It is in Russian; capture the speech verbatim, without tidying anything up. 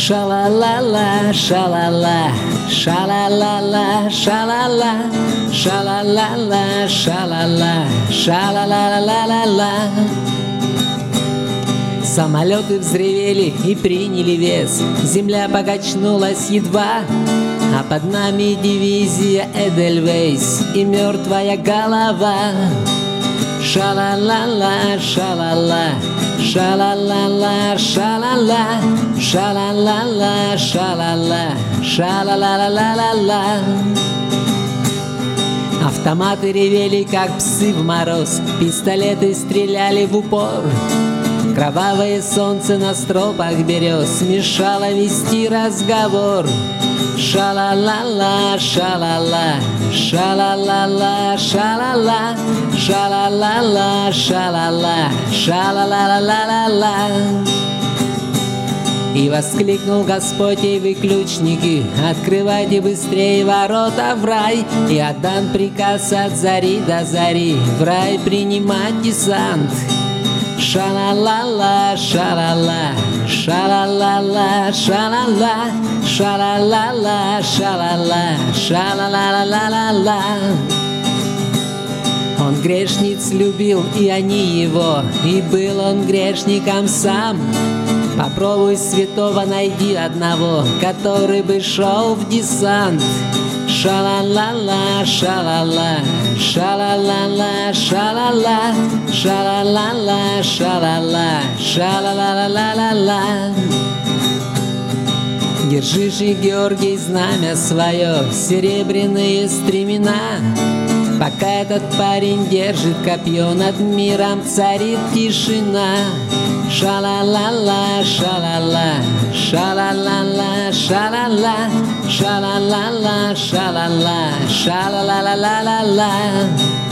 Ша-ла-ла-ла, ша-ла-ла, ша-ла-ла-ла, ша-ла-ла, ша-ла-ла-ла, ша-ла-ла, ша-ла-ла-ла-ла-ла. Самолеты взревели и приняли вес, земля покачнулась едва, а под нами дивизия Эдельвейс и мертвая голова. Ша-ла-ла-ла, ша-ла-ла, ша-ла-ла-ла, ша-ла-ла, ша-ла-ла-ла, ша-ла-ла, ша-ла-ла-ла-ла-ла. Автоматы ревели, как псы в мороз, пистолеты стреляли в упор. Кровавое солнце на стропах берез мешало вести разговор. Ша-ла-ла-ла, ша-ла-ла, ша-ла-ла-ла, ша-ла-ла, ша-ла-ла-ла, ша-ла-ла, ша-ла-ла-ла-ла-ла. И воскликнул Господь, и вы, ключники, открывайте быстрее ворота в рай, и отдан приказ от зари до зари в рай принимать десант. Ша-ла-ла-ла, ша-ла-ла, ша-ла-ла-ла, ша-ла-ла, ша-ла-ла-ла, ша-ла-ла, ша-ла-ла-ла-ла-ла. Он грешниц любил, и они его, и был он грешником сам. Попробуй святого найди одного, который бы шел в десант. Ша-ла-ла-ла, ша-ла-ла, ша-ла-ла-ла, ша-ла-ла, ша-ла-ла-ла, ша-ла-ла, ша-ла-ла-ла-ла-ла. Держи же, Георгий, знамя свое, серебряные стремена. Пока этот парень держит копье, над миром царит тишина. Ша-ла-ла-ла, ша-ла-ла, ша-ла-ла-ла, ша-ла-ла, ша-ла-ла-ла, ша-ла-ла, ша-ла-ла-ла-ла-ла.